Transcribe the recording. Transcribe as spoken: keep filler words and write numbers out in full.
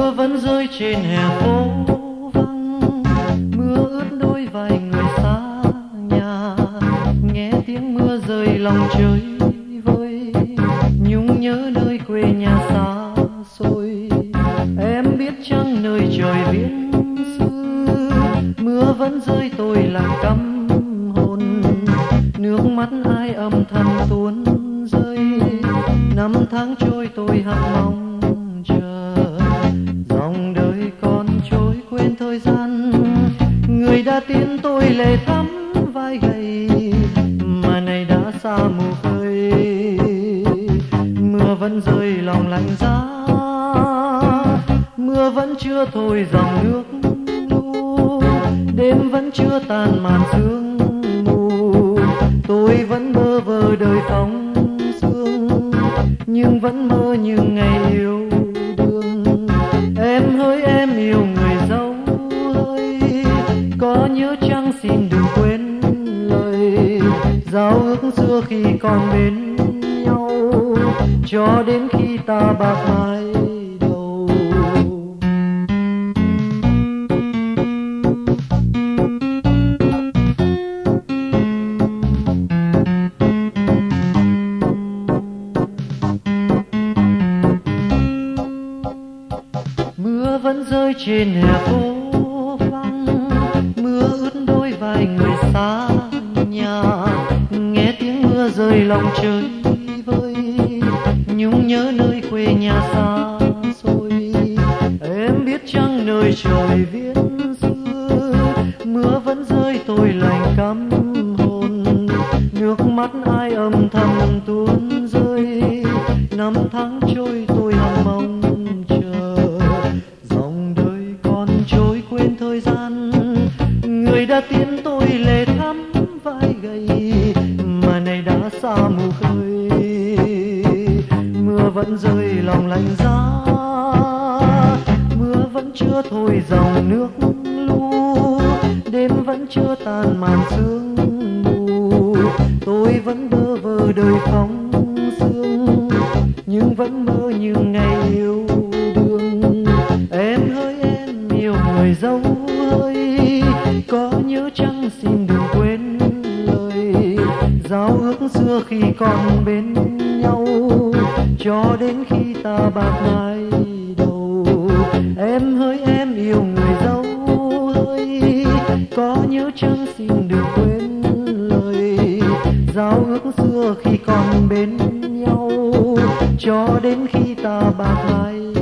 Mưa vẫn rơi trên hè phố vắng, mưa ướt đôi vai người xa nhà. Nghe tiếng mưa rơi lòng trời vơi, nhung nhớ nơi quê nhà xa xôi. Em biết chăng nơi trời viễn xứ, mưa vẫn rơi tôi lặng căm hồn. Nước mắt ai âm thầm tuôn rơi, năm tháng trôi tôi hằng mong chờ. Dòng đời còn trôi quên thời gian, người đã tiến tôi lệ thắm vai gầy, mà này đã xa mù khơi. Mưa vẫn rơi lòng lạnh giá, mưa vẫn chưa thôi dòng nước lu. Đêm vẫn chưa tan màn sương mù, tôi vẫn bơ vơ đời phóng sương, nhưng vẫn mơ như ngày yêu đương. Em hỡi em yêu người dấu ơi, có nhớ chăng xin đừng quên lời giao ước xưa khi còn bên nhau, cho đến khi ta bạc mái đầu. Mưa vẫn rơi trên hè phố vắng, mưa ướt đôi vai người xa nhà. Nghe tiếng mưa rơi lòng trời vơi, nhung nhớ nơi quê nhà xa xôi. Em biết chăng nơi trời viễn xứ, mưa vẫn rơi tôi lạnh căm hồn. Nước mắt ai âm thầm tuôn rơi, năm tháng trôi tôi hằng mong chờ. Dòng đời còn trôi quên thời gian, người đã tiến tôi lệ thắm vai gầy, mà này đã xa mù khơi. Mưa vẫn rơi lòng lạnh giá, mưa vẫn chưa thôi dòng nước lu. Đêm vẫn chưa tan màn sương mù, tôi vẫn bơ vơ đời phóng sương, nhưng vẫn mơ như ngày yêu đương. Em hỡi em yêu người dấu ơi, có nhớ chăng xin đừng quên lời giao ước xưa khi còn bên nhau, cho đến khi ta bạc mái đầu. Em hỡi em yêu người dấu ơi, có nhớ chăng xin đừng quên lời giao ước xưa khi còn bên nhau, cho đến khi ta bạc mái